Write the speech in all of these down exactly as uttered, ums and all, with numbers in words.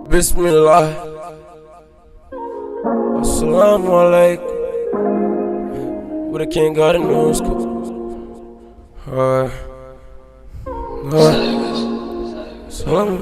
Bismillah. Assalamu alaikum. With the king of the new school. Alright. Alright. Salam.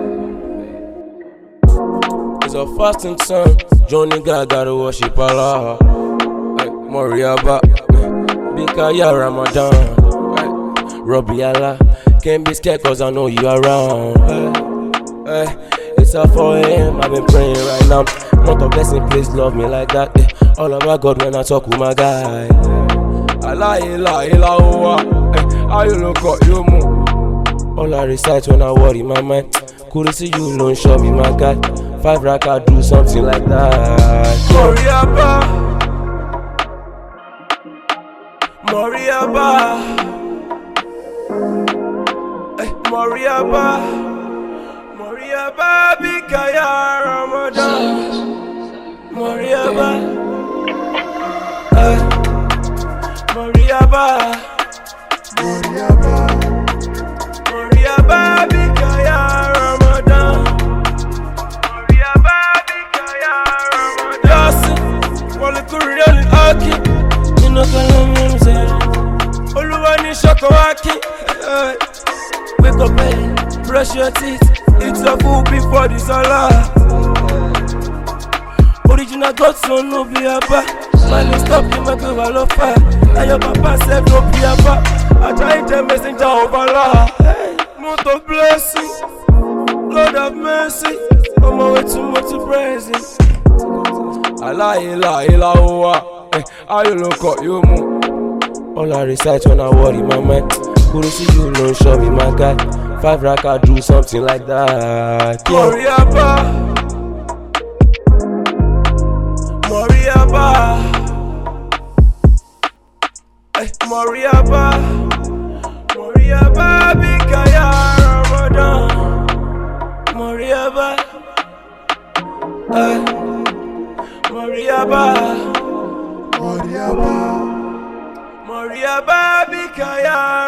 It's a fasting time. Johnny God gotta worship Allah. Like Moriaba. Bikaya Ramadan. Like Rabbi Allah. Can't be scared cause I know you around. Hey, hey. It's a four A M, I've been praying right now. Not a blessing, please love me like that. Eh. All about God when I talk with my guy. Allah, ilah, ilah, oh, eh. How you look up, you move. All I recite when I worry my mind. Could see you don't show me my guy. Five rack, I do something like that. Moriaba, Moriaba, eh, Moriaba. Moriaba Bikaya Ramadan. Moriaba, eh, Moriaba, Moriaba, Moriaba Bikaya Ramadan. Moriaba Bikaya Ramadan. Yasin, wale kuriyali aki. Nino kalami mze. Oluwa ni shoko waki. Wake up, hey, brush your teeth. It's a fool before the salah. Original God son no be a ba. Man stop you make a walofa. And your papa said no be a ba. I try to messenger of Allah. Hey, not of blessing, Lord have mercy. On my way to much to praise him. Allah ilah ilah oh. Hey, how you look up you move. All I recite when I worry my mind. Couldn't see you don't show me my guy. Five rack, I do something like that. Moriaba, Moriaba, eh, Moriaba, Moriaba, Bikaya Ramadan. Moriaba, eh, Moriaba, Moriaba, Moriaba, Bikaya